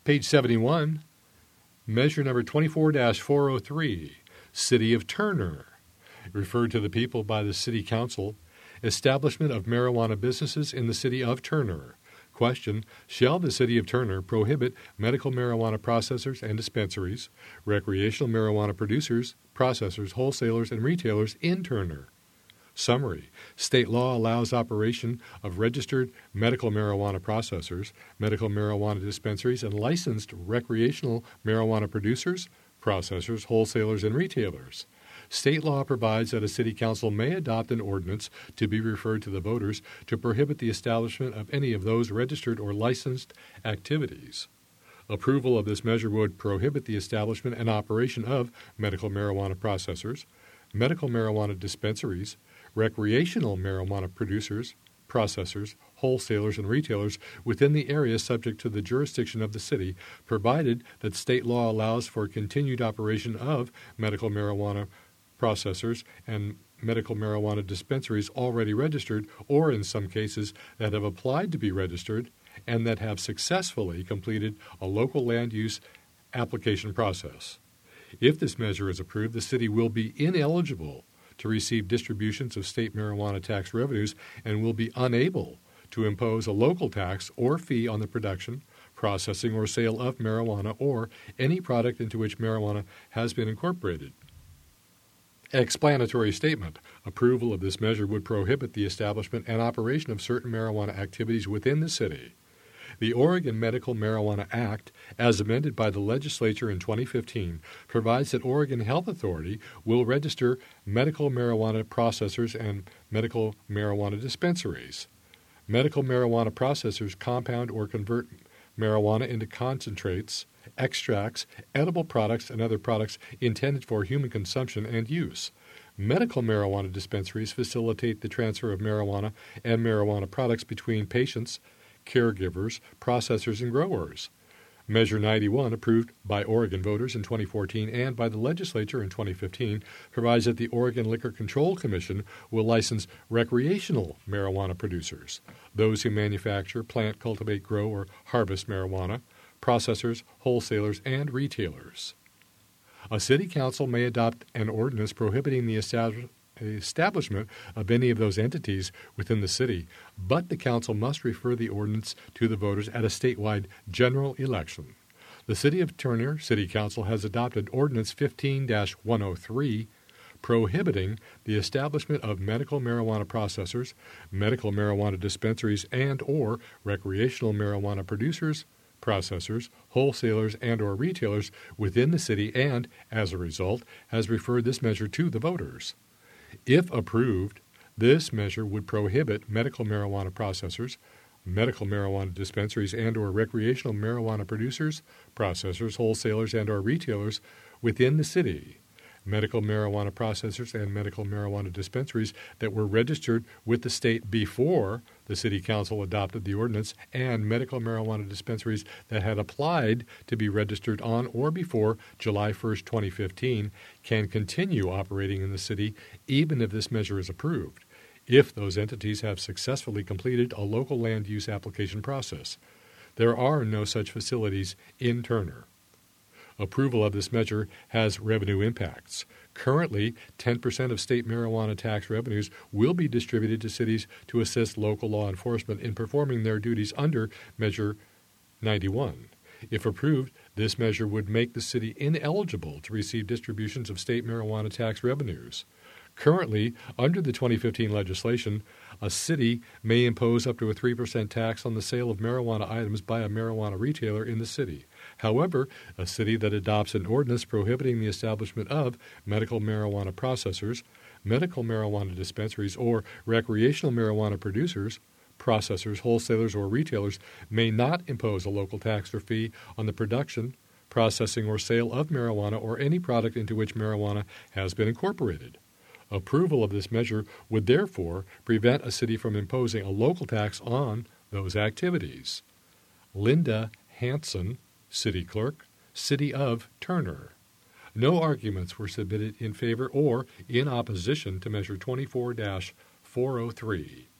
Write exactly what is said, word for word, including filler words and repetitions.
Page seventy-one, measure number twenty-four dash four oh three, City of Turner. Referred to the people by the City Council, establishment of marijuana businesses in the City of Turner. Question, shall the City of Turner prohibit medical marijuana processors and dispensaries, recreational marijuana producers, processors, wholesalers, and retailers in Turner? Summary, state law allows operation of registered medical marijuana processors, medical marijuana dispensaries, and licensed recreational marijuana producers, processors, wholesalers, and retailers. State law provides that a city council may adopt an ordinance to be referred to the voters to prohibit the establishment of any of those registered or licensed activities. Approval of this measure would prohibit the establishment and operation of medical marijuana processors, medical marijuana dispensaries, recreational marijuana producers, processors, wholesalers, and retailers within the area subject to the jurisdiction of the city, provided that state law allows for continued operation of medical marijuana processors and medical marijuana dispensaries already registered, or in some cases that have applied to be registered and that have successfully completed a local land use application process. If this measure is approved, the city will be ineligible to receive distributions of state marijuana tax revenues and will be unable to impose a local tax or fee on the production, processing, or sale of marijuana or any product into which marijuana has been incorporated. Explanatory statement. Approval of this measure would prohibit the establishment and operation of certain marijuana activities within the city. The Oregon Medical Marijuana Act, as amended by the legislature in twenty fifteen, provides that Oregon Health Authority will register medical marijuana processors and medical marijuana dispensaries. Medical marijuana processors compound or convert marijuana into concentrates, extracts, edible products, and other products intended for human consumption and use. Medical marijuana dispensaries facilitate the transfer of marijuana and marijuana products between patients, caregivers, processors, and growers. Measure ninety-one, approved by Oregon voters in twenty fourteen and by the legislature in twenty fifteen, provides that the Oregon Liquor Control Commission will license recreational marijuana producers, those who manufacture, plant, cultivate, grow, or harvest marijuana, processors, wholesalers, and retailers. A city council may adopt an ordinance prohibiting the establishment of any of those entities within the city, but the council must refer the ordinance to the voters at a statewide general election. The City of Turner City Council has adopted Ordinance fifteen dash one oh three, prohibiting the establishment of medical marijuana processors, medical marijuana dispensaries, and or recreational marijuana producers, processors, wholesalers, and or retailers within the city, and, as a result, has referred this measure to the voters. If approved, this measure would prohibit medical marijuana processors, medical marijuana dispensaries, and or recreational marijuana producers, processors, wholesalers, and or retailers within the city. Medical marijuana processors and medical marijuana dispensaries that were registered with the state before the City Council adopted the ordinance, and medical marijuana dispensaries that had applied to be registered on or before July first, twenty fifteen, can continue operating in the city even if this measure is approved, if those entities have successfully completed a local land use application process. There are no such facilities in Turner. Approval of this measure has revenue impacts. Currently, ten percent of state marijuana tax revenues will be distributed to cities to assist local law enforcement in performing their duties under Measure ninety-one. If approved, this measure would make the city ineligible to receive distributions of state marijuana tax revenues. Currently, under the twenty fifteen legislation, a city may impose up to a three percent tax on the sale of marijuana items by a marijuana retailer in the city. However, a city that adopts an ordinance prohibiting the establishment of medical marijuana processors, medical marijuana dispensaries, or recreational marijuana producers, processors, wholesalers, or retailers may not impose a local tax or fee on the production, processing, or sale of marijuana or any product into which marijuana has been incorporated. Approval of this measure would therefore prevent a city from imposing a local tax on those activities. Linda Hanson, City Clerk, City of Turner. No arguments were submitted in favor or in opposition to Measure twenty-four dash four oh three.